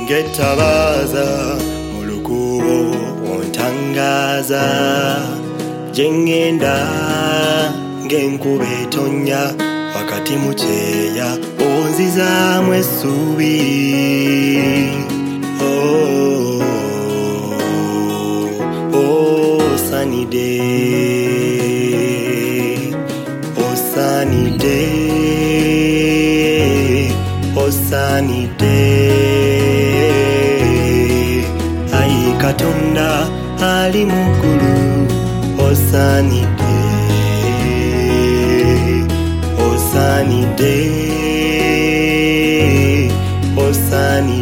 Ngetabaza mulukubo ontangaza jengenda ngenkuba etonya wakati mu kyeya onzizaamu essuubi. Sunny day, oh sunny day, oh sunny day. Ai Katonda ali mukulu, oh sunny day, oh sunny day, oh sunny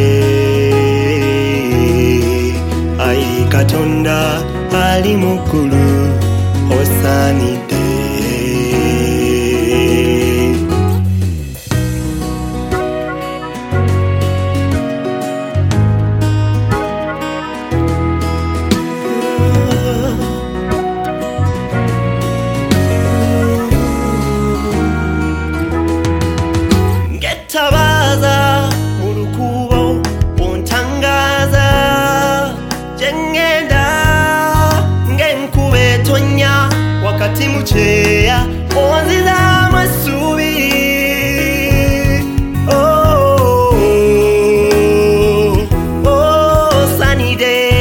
day. Ai Katonda ali mukulu, oh sunny day. Ngetabaza mulukubo ontangaza jengenda ngenkuba etonya wakati mu kyeya onzizaamu essuubi. Sunny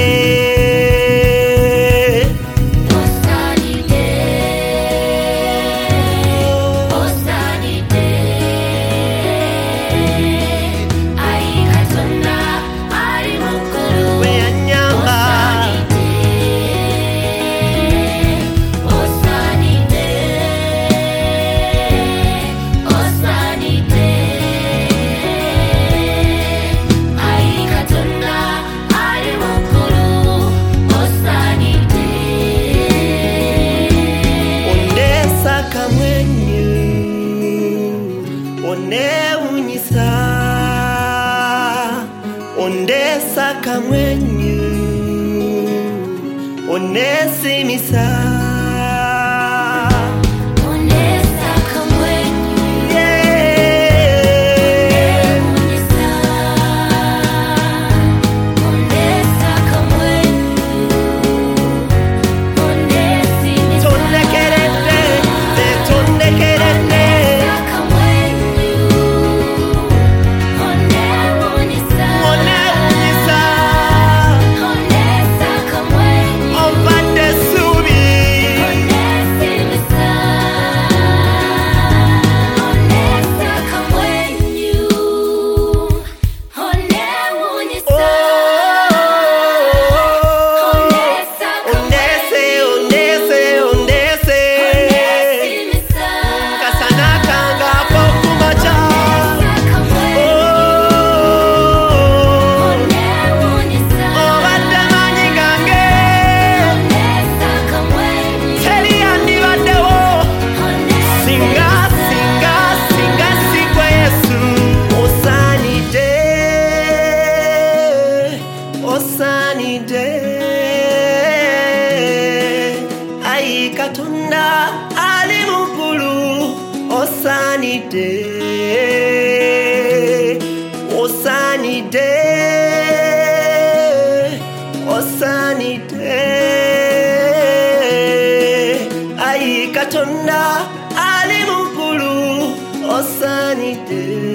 day, oh sunny day, oh sunny day. Ai Katonda ali mukulu, weanyamba oh sunny day, oh sunny day. Ai Katonda ali mukulu, oh sunny day. ondesa kamwenyu onewunyisa, ondesa kamwenyu onesimisa. Onesa kamwenyu, ewunyisa. Onesa kamwenyu, onesimisa. Tondekerede, tondekerede, Onesa kamwenyu, onewunyisa. onewunyisa. Onesa kamwenyu, Ovadde essuubi, onesimisa. Onesa kamwenyu, onewunyisa. Onesa ondese, ondese, ondese. onesimisa. Kasana kanga pokumacha. Onewunyisa. Obadde maanyi gange, teri yandibaddewo. Singa, singa, singa sigwe Yesu. Oh sunny day, oh sunny day. Ai Katonda ali mukulu, oh sunny day, oh sunny day, oh sunny day. Ai Katonda ali mukulu, oh sunny day.